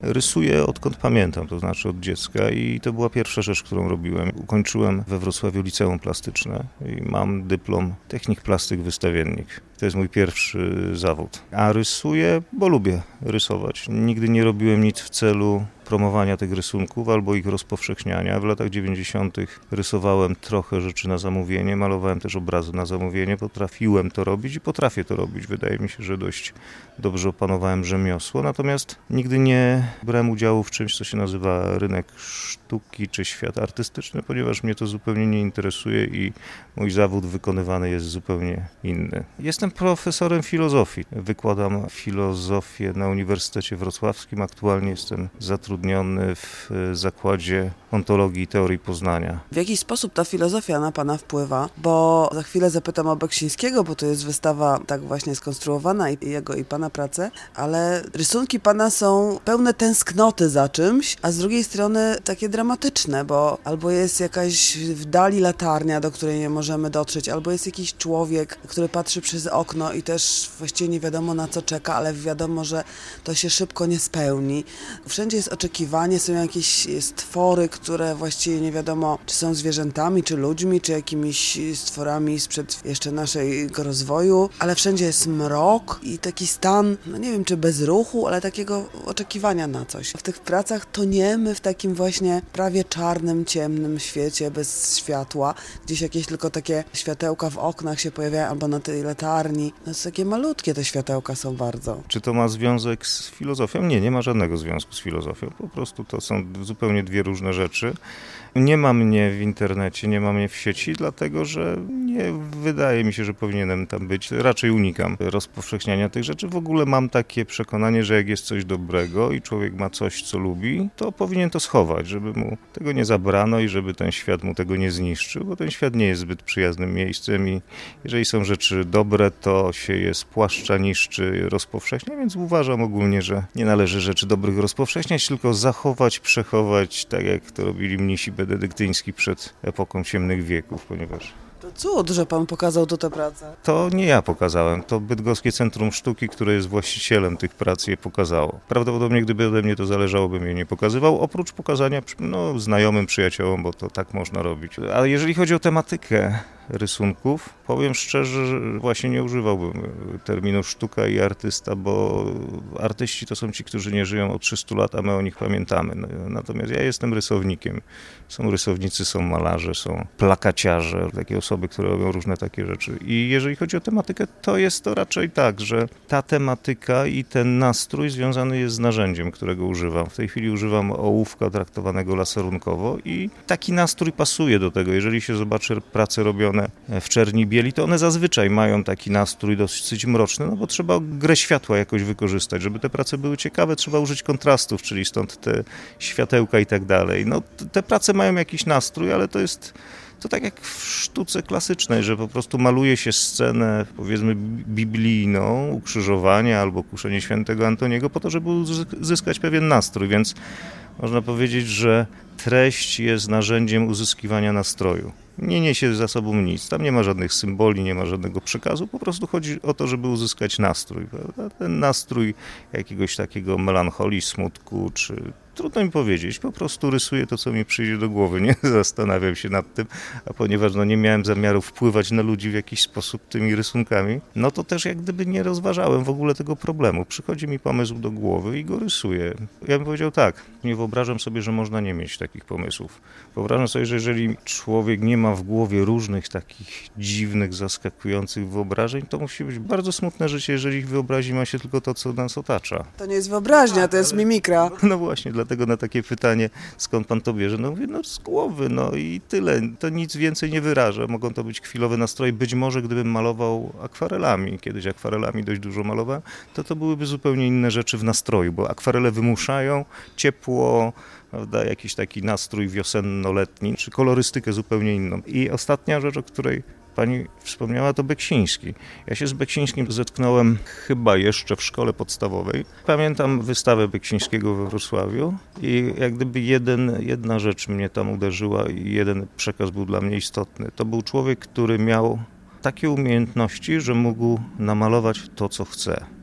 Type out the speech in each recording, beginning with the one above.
Rysuję odkąd pamiętam, to znaczy od dziecka i to była pierwsza rzecz, którą robiłem. Ukończyłem we Wrocławiu liceum plastyczne i mam dyplom technik plastyk wystawiennik. To jest mój pierwszy zawód. A rysuję, bo lubię rysować. Nigdy nie robiłem nic w celu promowania tych rysunków albo ich rozpowszechniania. W latach 90. rysowałem trochę rzeczy na zamówienie, malowałem też obrazy na zamówienie. Potrafiłem to robić i potrafię to robić. Wydaje mi się, że dość dobrze opanowałem rzemiosło. Natomiast nigdy nie brałem udziału w czymś, co się nazywa rynek sztuki czy świat artystyczny, ponieważ mnie to zupełnie nie interesuje i mój zawód wykonywany jest zupełnie inny. Jestem profesorem filozofii. Wykładam filozofię na Uniwersytecie Wrocławskim. Aktualnie jestem zatrudniony w Zakładzie Ontologii i Teorii Poznania. W jaki sposób ta filozofia na Pana wpływa? Bo za chwilę zapytam o Beksińskiego, bo to jest wystawa tak właśnie skonstruowana i jego i Pana pracę, ale rysunki Pana są pełne tęsknoty za czymś, a z drugiej strony takie dramatyczne, bo albo jest jakaś w dali latarnia, do której nie możemy dotrzeć, albo jest jakiś człowiek, który patrzy przez okno i też właściwie nie wiadomo na co czeka, ale wiadomo, że to się szybko nie spełni. Wszędzie jest oczekiwanie, są jakieś stwory, które właściwie nie wiadomo, czy są zwierzętami, czy ludźmi, czy jakimiś stworami sprzed jeszcze naszego rozwoju, ale wszędzie jest mrok i taki stan, no nie wiem, czy bezruchu, ale takiego oczekiwania na coś. W tych pracach toniemy w takim właśnie prawie czarnym, ciemnym świecie, bez światła. Gdzieś jakieś tylko takie światełka w oknach się pojawiają, albo na tej latarni. No to takie malutkie te światełka są bardzo. Czy to ma związek z filozofią? Nie, nie ma żadnego związku z filozofią. Po prostu to są zupełnie dwie różne rzeczy. Nie ma mnie w internecie, nie ma mnie w sieci, dlatego że nie wydaje mi się, że powinienem tam być. Raczej unikam rozpowszechniania tych rzeczy. W ogóle mam takie przekonanie, że jak jest coś dobrego i człowiek ma coś, co lubi, to powinien to schować, żeby mu tego nie zabrano i żeby ten świat mu tego nie zniszczył, bo ten świat nie jest zbyt przyjaznym miejscem i jeżeli są rzeczy dobre, to się je spłaszcza, niszczy, rozpowszechnia, więc uważam ogólnie, że nie należy rzeczy dobrych rozpowszechniać, tylko zachować, przechować, tak jak to robili mnisi benedyktyński przed epoką ciemnych wieków, ponieważ To cud, że Pan pokazał tu tę pracę. to nie ja pokazałem, to Bydgoskie Centrum Sztuki, które jest właścicielem tych prac, je pokazało. Prawdopodobnie gdyby ode mnie to zależało, bym je nie pokazywał, oprócz pokazania znajomym, przyjaciołom, bo to tak można robić. A jeżeli chodzi o tematykę rysunków, powiem szczerze, że właśnie nie używałbym terminu sztuka i artysta, bo artyści to są ci, którzy nie żyją od 300 lat, a my o nich pamiętamy. Natomiast ja jestem rysownikiem. Są rysownicy, są malarze, są plakaciarze, takie osoby, które robią różne takie rzeczy. I jeżeli chodzi o tematykę, to jest to raczej tak, że ta tematyka i ten nastrój związany jest z narzędziem, którego używam. W tej chwili używam ołówka traktowanego laserunkowo i taki nastrój pasuje do tego. Jeżeli się zobaczy prace robione w czerni bieli, to one zazwyczaj mają taki nastrój dosyć mroczny, no bo trzeba grę światła jakoś wykorzystać. Żeby te prace były ciekawe, trzeba użyć kontrastów, czyli stąd te światełka i tak dalej. No, te prace mają jakiś nastrój, ale to tak jak w sztuce klasycznej, że po prostu maluje się scenę, powiedzmy, biblijną, ukrzyżowania albo kuszenie świętego Antoniego po to, żeby uzyskać pewien nastrój, więc można powiedzieć, że treść jest narzędziem uzyskiwania nastroju. Nie niesie za sobą nic, tam nie ma żadnych symboli, nie ma żadnego przekazu, po prostu chodzi o to, żeby uzyskać nastrój, prawda? Ten nastrój jakiegoś takiego melancholii, smutku, czy trudno mi powiedzieć, po prostu rysuję to, co mi przyjdzie do głowy, nie zastanawiam się nad tym, a ponieważ nie miałem zamiaru wpływać na ludzi w jakiś sposób tymi rysunkami, no to też jak gdyby nie rozważałem w ogóle tego problemu. Przychodzi mi pomysł do głowy i go rysuję. Ja bym powiedział tak, nie wyobrażam sobie, że można nie mieć takich pomysłów. Wyobrażam sobie, że jeżeli człowiek nie ma w głowie różnych takich dziwnych, zaskakujących wyobrażeń, to musi być bardzo smutne życie, jeżeli w wyobraźni ma się tylko to, co nas otacza. To nie jest wyobraźnia, to jest mimikra. No właśnie, dlatego na takie pytanie, skąd pan to bierze? No mówię, z głowy, i tyle. To nic więcej nie wyraża. Mogą to być chwilowe nastroje. Być może gdybym malował akwarelami, kiedyś akwarelami dość dużo malowałem, to byłyby zupełnie inne rzeczy w nastroju, bo akwarele wymuszają ciepło, prawda, jakiś taki nastrój wiosenno-letni, czy kolorystykę zupełnie inną. I ostatnia rzecz, o której pani wspomniała, to Beksiński. Ja się z Beksińskim zetknąłem chyba jeszcze w szkole podstawowej. Pamiętam wystawę Beksińskiego we Wrocławiu i jak gdyby jedna rzecz mnie tam uderzyła i jeden przekaz był dla mnie istotny. To był człowiek, który miał takie umiejętności, że mógł namalować to, co chce.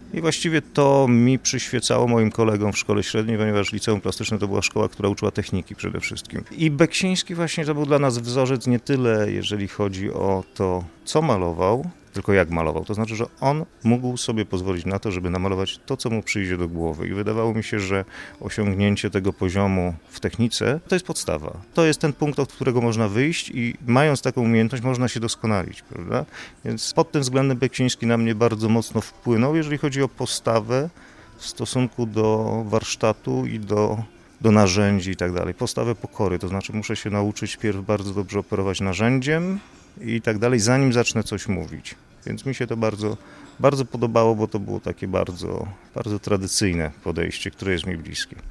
I właściwie to mi przyświecało moim kolegom w szkole średniej, ponieważ liceum plastyczne to była szkoła, która uczyła techniki przede wszystkim. I Beksiński właśnie to był dla nas wzorzec nie tyle, jeżeli chodzi o to, co malował, tylko jak malował. To znaczy, że on mógł sobie pozwolić na to, żeby namalować to, co mu przyjdzie do głowy. I wydawało mi się, że osiągnięcie tego poziomu w technice to jest podstawa. To jest ten punkt, od którego można wyjść i mając taką umiejętność można się doskonalić, prawda? Więc pod tym względem Beksiński na mnie bardzo mocno wpłynął, jeżeli chodzi o postawę w stosunku do warsztatu i do narzędzi i tak dalej. Postawę pokory, to znaczy muszę się nauczyć pierw bardzo dobrze operować narzędziem i tak dalej, zanim zacznę coś mówić. Więc mi się to bardzo, bardzo podobało, bo to było takie bardzo, bardzo tradycyjne podejście, które jest mi bliskie.